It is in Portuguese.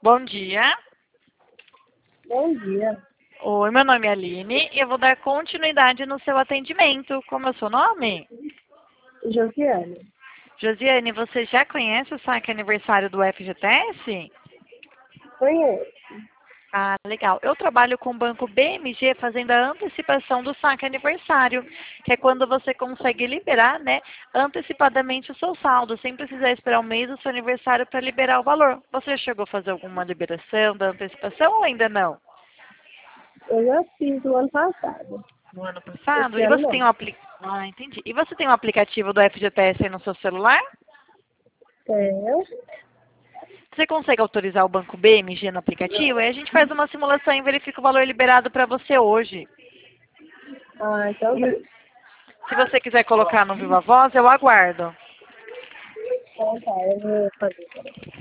Bom dia. Bom dia, Oi, meu nome é Aline e eu vou dar continuidade no seu atendimento. Como é o seu nome? Josiane. Josiane, você já conhece o saque aniversário do FGTS? Conheço. Ah, legal. Eu trabalho com o banco BMG fazendo a antecipação do saque aniversário, que é quando você consegue liberar, né, antecipadamente o seu saldo, sem precisar esperar um mês do seu aniversário para liberar o valor. Você chegou a fazer alguma liberação da antecipação ou ainda não? Eu já fiz no ano passado. No ano passado? Esse E ano você tem não. um Ah, entendi. E você tem um aplicativo do FGTS aí no seu celular? Tenho. Você consegue autorizar o banco BMG no aplicativo? Aí a gente faz uma simulação e verifica o valor liberado para você hoje. Ah, então tá. Se você quiser colocar no Viva Voz, eu aguardo. Então tá, eu vou fazer.